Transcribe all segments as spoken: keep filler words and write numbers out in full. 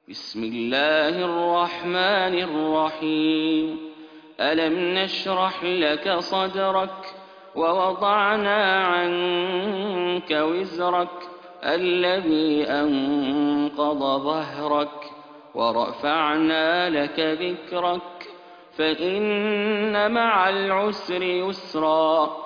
بسم الله الرحمن الرحيم. ألم نشرح لك صدرك ووضعنا عنك وزرك الذي أنقض ظهرك ورفعنا لك ذكرك فإن مع العسر يسرا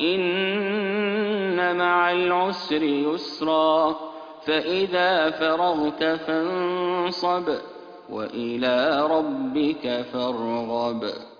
إن مع العسر يسرا فإذا فرغت فانصب وإلى ربك فارغب.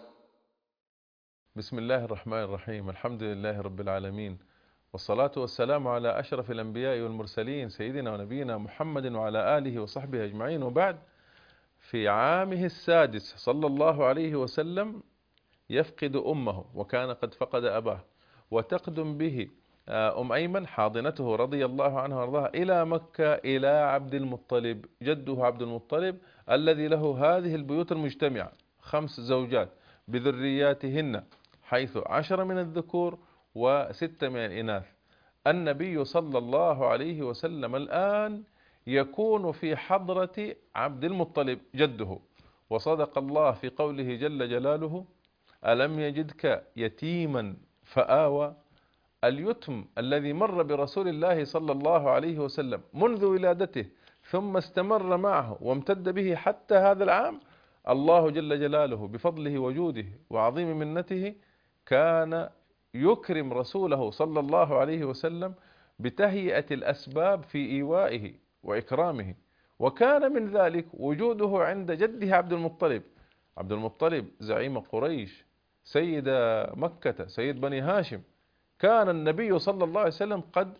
بسم الله الرحمن الرحيم. الحمد لله رب العالمين، والصلاة والسلام على أشرف الأنبياء والمرسلين سيدنا ونبينا محمد وعلى آله وصحبه أجمعين، وبعد. في عامه السادس صلى الله عليه وسلم يفقد أمه، وكان قد فقد أباه، وتقدم به أم أيمن حاضنته رضي الله عنها وارضاها إلى مكة إلى عبد المطلب، جده عبد المطلب الذي له هذه البيوت المجتمعة، خمس زوجات بذرياتهن، حيث عشر من الذكور وستة من الإناث. النبي صلى الله عليه وسلم الآن يكون في حضرة عبد المطلب جده، وصدق الله في قوله جل جلاله: ألم يجدك يتيما فآوى. اليتم الذي مر برسول الله صلى الله عليه وسلم منذ ولادته ثم استمر معه وامتد به حتى هذا العام، الله جل جلاله بفضله وجوده وعظيم منته كان يكرم رسوله صلى الله عليه وسلم بتهيئة الأسباب في إيوائه وإكرامه، وكان من ذلك وجوده عند جده عبد المطلب. عبد المطلب زعيم قريش، سيد مكة، سيد بني هاشم. كان النبي صلى الله عليه وسلم قد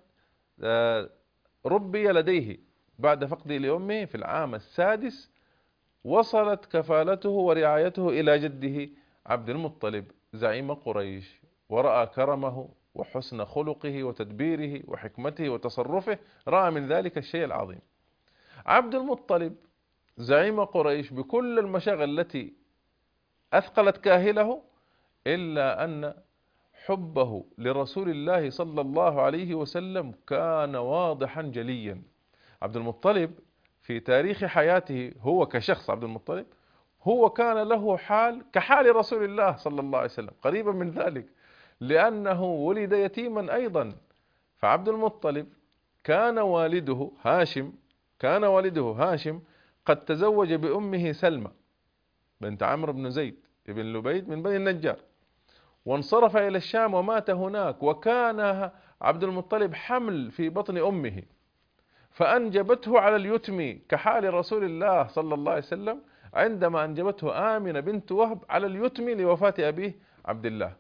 ربي لديه بعد فقده لأمه في العام السادس، وصلت كفالته ورعايته إلى جده عبد المطلب زعيم قريش، ورأى كرمه وحسن خلقه وتدبيره وحكمته وتصرفه، رأى من ذلك الشيء العظيم. عبد المطلب زعيم قريش بكل المشاغل التي أثقلت كاهله، إلا أن حبه لرسول الله صلى الله عليه وسلم كان واضحا جليا. عبد المطلب في تاريخ حياته هو كشخص، عبد المطلب هو كان له حال كحال رسول الله صلى الله عليه وسلم، قريبا من ذلك، لأنه ولد يتيما أيضا. فعبد المطلب كان والده هاشم كان والده هاشم قد تزوج بأمه سلمى بنت عمرو بن زيد بن لبيد من بني النجار، وانصرف إلى الشام ومات هناك، وكان عبد المطلب حمل في بطن أمه، فأنجبته على اليتم كحال رسول الله صلى الله عليه وسلم عندما أنجبته آمنة بنت وهب على اليتم لوفاة أبيه عبد الله.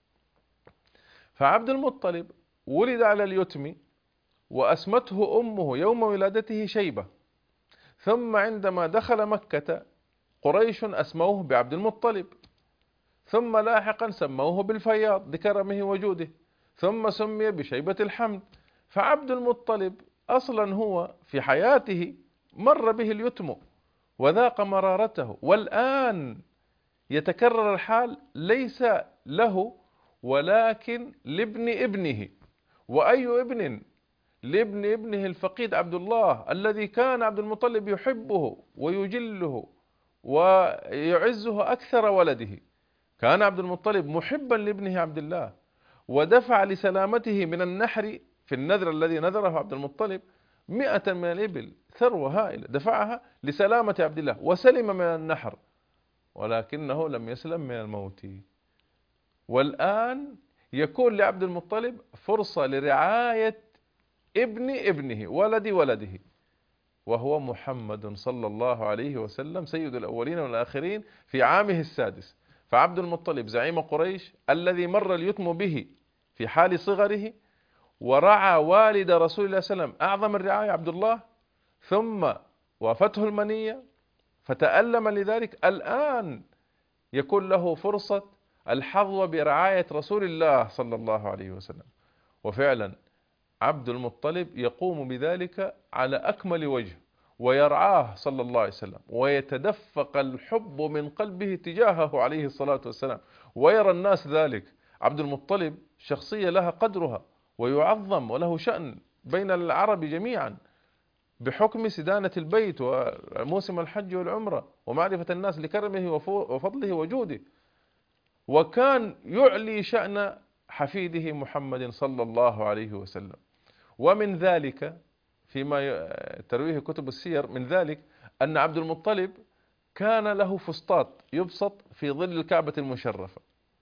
فعبد المطلب ولد على اليتم، وأسمته أمه يوم ولادته شيبة، ثم عندما دخل مكة قريش أسموه بعبد المطلب، ثم لاحقا سموه بالفياض لكرمه وجوده، ثم سمي بشيبة الحمد. فعبد المطلب أصلا هو في حياته مر به اليتم وذاق مرارته، والآن يتكرر الحال ليس له ولكن لابن ابنه. وأي ابن؟ لابن ابنه الفقيد عبد الله، الذي كان عبد المطلب يحبه ويجله ويعزه أكثر ولده. كان عبد المطلب محبا لابنه عبد الله، ودفع لسلامته من النحر في النذر الذي نذره عبد المطلب مئة من الإبل، ثروة هائلة دفعها لسلامة عبد الله، وسلم من النحر، ولكنه لم يسلم من الموت. والآن يكون لعبد المطلب فرصة لرعاية ابن ابنه ولد ولده، وهو محمد صلى الله عليه وسلم سيد الأولين والآخرين في عامه السادس. فعبد المطلب زعيم قريش الذي مر اليتم به في حال صغره، ورعى والد رسول الله صلى الله عليه وسلم أعظم الرعاية عبد الله، ثم وافته المنية فتألم لذلك، الآن يكون له فرصة الحظوة برعاية رسول الله صلى الله عليه وسلم. وفعلا عبد المطلب يقوم بذلك على أكمل وجه، ويرعاه صلى الله عليه وسلم، ويتدفق الحب من قلبه تجاهه عليه الصلاة والسلام، ويرى الناس ذلك. عبد المطلب شخصية لها قدرها ويعظم وله شأن بين العرب جميعا، بحكم سدانة البيت وموسم الحج والعمرة ومعرفة الناس لكرمه وفضله وجوده. وكان يعلي شأن حفيده محمد صلى الله عليه وسلم. ومن ذلك فيما ترويه كتب السير من ذلك أن عبد المطلب كان له فسطاط يبسط في ظل الكعبة المشرفة،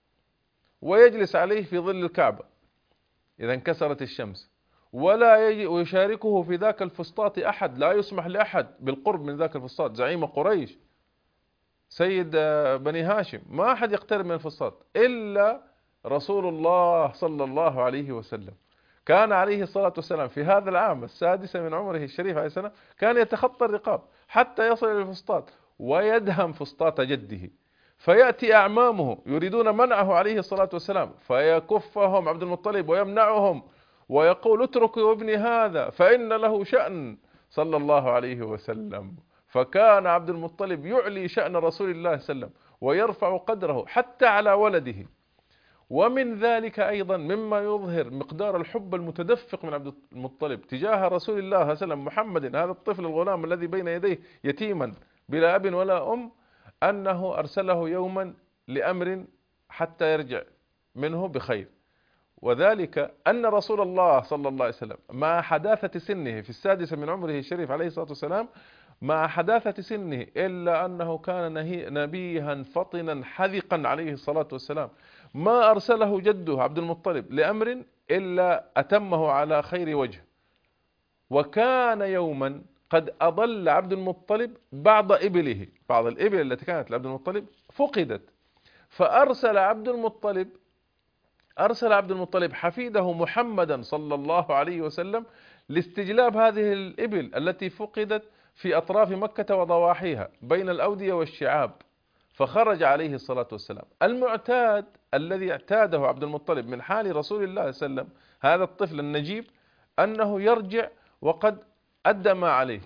ويجلس عليه في ظل الكعبة إذا انكسرت الشمس، ولا يشاركه في ذاك الفسطاط أحد، لا يسمح لأحد بالقرب من ذاك الفسطاط. زعيم قريش سيد بني هاشم، ما أحد يقترب من الفسطاط إلا رسول الله صلى الله عليه وسلم. كان عليه الصلاة والسلام في هذا العام السادس من عمره الشريف عليه السلام كان يتخطى الرقاب حتى يصل إلى الفسطاط ويدهم فسطاط جده، فيأتي أعمامه يريدون منعه عليه الصلاة والسلام فيكفهم عبد المطلب ويمنعهم ويقول اتركوا ابني هذا فإن له شأن صلى الله عليه وسلم. فكان عبد المطلب يعلي شأن رسول الله صلى الله عليه وسلم ويرفع قدره حتى على ولده. ومن ذلك أيضا مما يظهر مقدار الحب المتدفق من عبد المطلب تجاه رسول الله صلى الله عليه وسلم محمد، هذا الطفل الغلام الذي بين يديه يتيما بلا أب ولا أم، أنه أرسله يوما لأمر حتى يرجع منه بخير. وذلك أن رسول الله صلى الله عليه وسلم مع حداثة سنه في السادس من عمره الشريف عليه الصلاة والسلام، مع حداثة سنه إلا أنه كان نبيها فطنا حذقا عليه الصلاة والسلام، ما أرسله جده عبد المطلب لأمر إلا أتمه على خير وجه. وكان يوما قد أضل عبد المطلب بعض إبله، بعض الإبل التي كانت لعبد المطلب فقدت، فأرسل عبد المطلب أرسل عبد المطلب حفيده محمدا صلى الله عليه وسلم لاستجلاب هذه الإبل التي فقدت في أطراف مكة وضواحيها بين الأودية والشعاب. فخرج عليه الصلاة والسلام. المعتاد الذي اعتاده عبد المطلب من حال رسول الله صلى الله عليه وسلم هذا الطفل النجيب أنه يرجع وقد أدى ما عليه.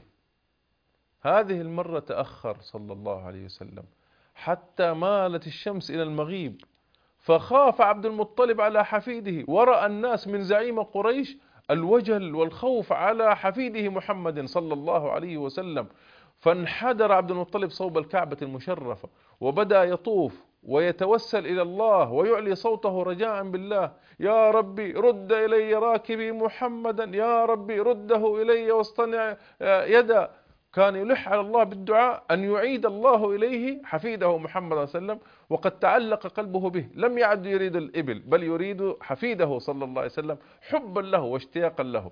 هذه المرة تأخر صلى الله عليه وسلم حتى مالت الشمس إلى المغيب، فخاف عبد المطلب على حفيده، ورأى الناس من زعيم قريش الوجل والخوف على حفيده محمد صلى الله عليه وسلم، فانحدر عبد المطلب صوب الكعبة المشرفة وبدأ يطوف ويتوسل إلى الله ويعلي صوته رجاء بالله: يا ربي رد إلي راكبي محمدا، يا ربي رده إلي واصطنع يدا. كان يلح على الله بالدعاء أن يعيد الله إليه حفيده محمد صلى الله عليه وسلم، وقد تعلق قلبه به، لم يعد يريد الإبل بل يريد حفيده صلى الله عليه وسلم حبا له واشتياقا له.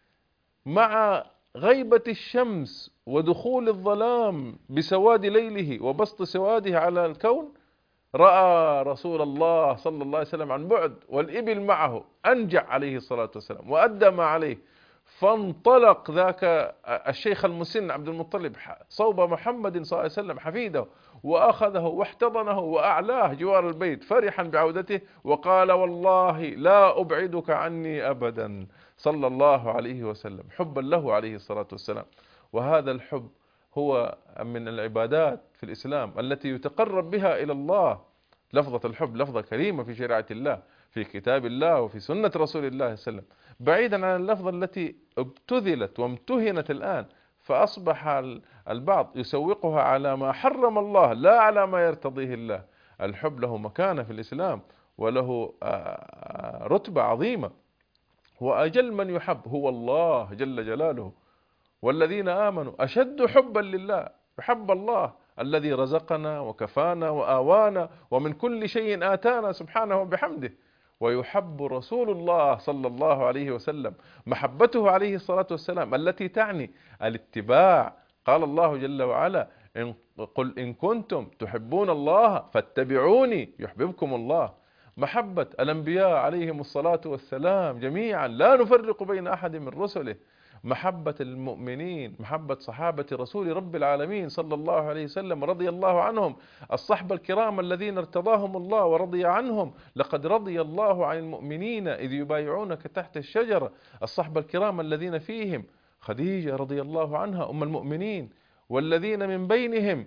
مع غيبة الشمس ودخول الظلام بسواد ليله وبسط سواده على الكون، رأى رسول الله صلى الله عليه وسلم عن بعد والإبل معه، أنجع عليه الصلاة والسلام وأدى ما عليه، فانطلق ذاك الشيخ المسن عبد المطلب صوب محمد صلى الله عليه وسلم حفيده وأخذه واحتضنه وأعلاه جوار البيت فرحا بعودته، وقال: والله لا أبعدك عني أبدا صلى الله عليه وسلم، حبا له عليه الصلاة والسلام. وهذا الحب هو من العبادات في الإسلام التي يتقرب بها إلى الله. لفظة الحب لفظة كريمة في شريعة الله، في كتاب الله وفي سنة رسول الله صلى الله عليه وسلم، بعيدا عن اللفظة التي ابتذلت وامتهنت الآن، فأصبح البعض يسوقها على ما حرم الله لا على ما يرتضيه الله. الحب له مكانة في الإسلام وله رتبة عظيمة، وأجل من يحب هو الله جل جلاله، والذين آمنوا أشد حبا لله، يحب الله الذي رزقنا وكفانا وآوانا ومن كل شيء آتانا سبحانه وبحمده، ويحب رسول الله صلى الله عليه وسلم محبته عليه الصلاة والسلام التي تعني الاتباع. قال الله جل وعلا: إن قل إن كنتم تحبون الله فاتبعوني يحببكم الله. محبة الأنبياء عليهم الصلاة والسلام جميعا لا نفرق بين أحد من رسله، محبة المؤمنين، محبة صحابة رسول رب العالمين صلى الله عليه وسلم رضي الله عنهم، الصحبة الكرام الذين ارتضاهم الله ورضي عنهم. لقد رضي الله عن المؤمنين إذ يبايعونك تحت الشجرة، الصحبة الكرام الذين فيهم خديجة رضي الله عنها أم المؤمنين، والذين من بينهم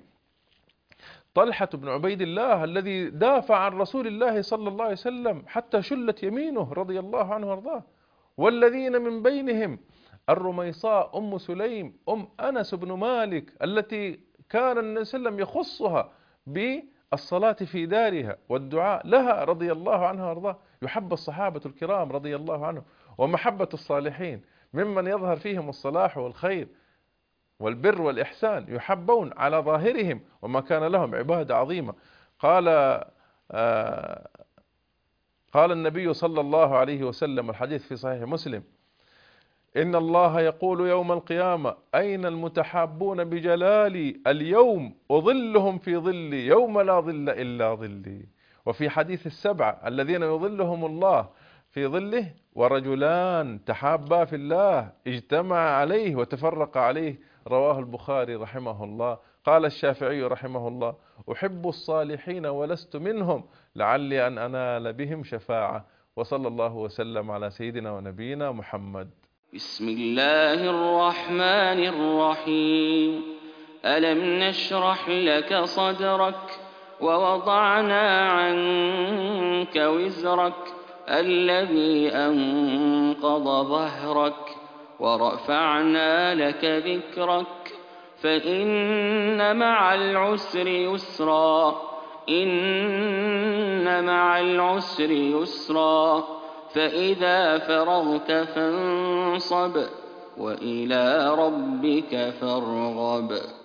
طلحة بن عبيد الله الذي دافع عن رسول الله صلى الله عليه وسلم حتى شلت يمينه رضي الله عنه وارضاه، والذين من بينهم الرميصاء أم سليم أم أنس بن مالك التي كان النبي صلى الله عليه وسلم يخصها بالصلاة في دارها والدعاء لها رضي الله عنها وارضاها. يحب الصحابة الكرام رضي الله عنهم، ومحبة الصالحين ممن يظهر فيهم الصلاح والخير والبر والإحسان يحبون على ظاهرهم، وما كان لهم عبادة عظيمة. قال آه قال النبي صلى الله عليه وسلم، الحديث في صحيح مسلم: إن الله يقول يوم القيامة: أين المتحابون بجلالي؟ اليوم أظلهم في ظلي يوم لا ظل إلا ظلي. وفي حديث السبعة الذين يظلهم الله في ظله: ورجلان تحابا في الله اجتمع عليه وتفرق عليه. رواه البخاري رحمه الله. قال الشافعي رحمه الله: أحب الصالحين ولست منهم لعلي أن أنال بهم شفاعة. وصلى الله وسلم على سيدنا ونبينا محمد. بسم الله الرحمن الرحيم. ألم نشرح لك صدرك ووضعنا عنك وزرك الذي أنقض ظهرك ورفعنا لك ذكرك فإن مع العسر يسرا إن مع العسر يسرا فإذا فرغت فانصب وإلى ربك فارغب.